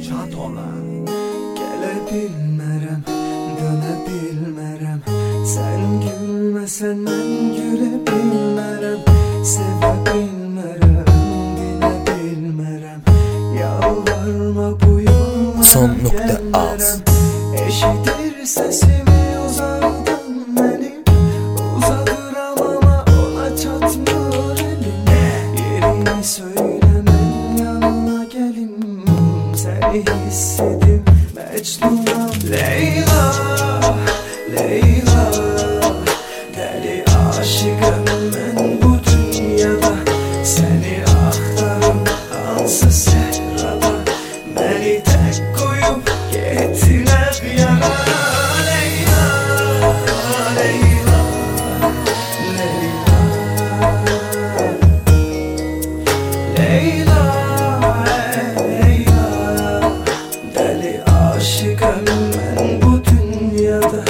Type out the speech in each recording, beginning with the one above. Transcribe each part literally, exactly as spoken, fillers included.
şad ola. Gələ bilmərəm, dönə bilmərəm. Sən gülməsən mən gülə bilmərəm. Sevə bilmərəm, dinə bilmərəm. Yalvarma bu yola Son nokta az. Eşidir sesimi uzaktan benim. Uzadıram ama ona çatmıyor elim. Yerini söylemen yanına gelin. Seni hissedim Mecnun'am. Leyla, Leyla, deli aşıkım ben bu dünyada. Seni aktarım ansız sehrada. Beni tek koyup gittiler yana. Leyla, Leyla, Leyla, Leyla, Leyla, deli aşıkım ben bu dünyada.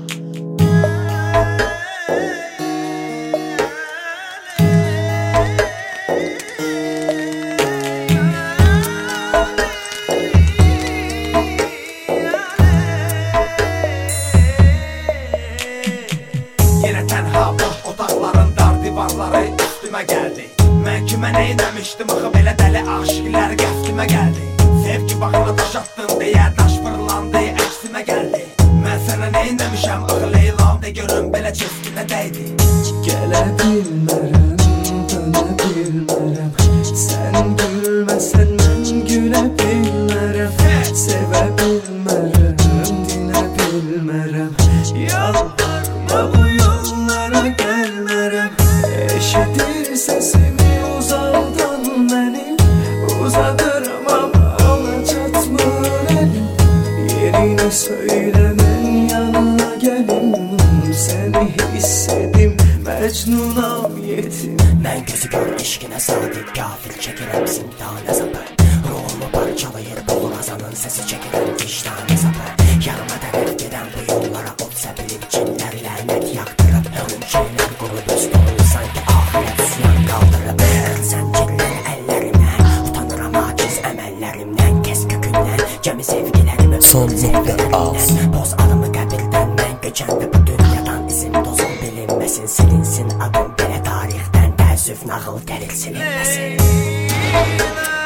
Yine tenha boş otaqların dar divarları üstüme geldi. Mən kimə nə demişdim axı belə dəli aşıqlar qəftimə gəldi. Sevgi baxına daş attın deyə daş fırlandı əksimə gəldi. Mən sənə nə demişəm axı Leylam de görüm belə çeskinə dəydi. Gələ bilmərəm, dönə bilmərəm. Sən gülməsən mən gülə bilmərəm. Sevə bilmərəm, dinə bilmərəm. Yalvarma bu yollara gəlmərəm. Eşidir sesimi uzaktan benim. Uzadıram ama ona çatmır elim. Yerini söylemen yanına gelin. Seni hissedim Mecnun'am yetim. Mən gözü gör eşqinə sadiq gafil çəkirəm zindana sapı. Ruhumu parçalayır boğul azanın sesi çəkirəm vicdanı sapı. Yanıma tərəf gedən bu yollara ot səpilib cinlər lənət yaqdırıb. Ölüm şeylər qurub öz dolu sanki ahirət üsyan qaldırıb. Zəncirlər əllərimdən utanıram aciz əməllərimdən. Kes kökündən cəmi sevgilərimi Son nokta az. Boz adımı qəbirdən mən göçəndə bu dünyadan izim tozum bilinməsin. Silinsin adım belə tarixdən təəssüf nağıl gəlil silinməsin.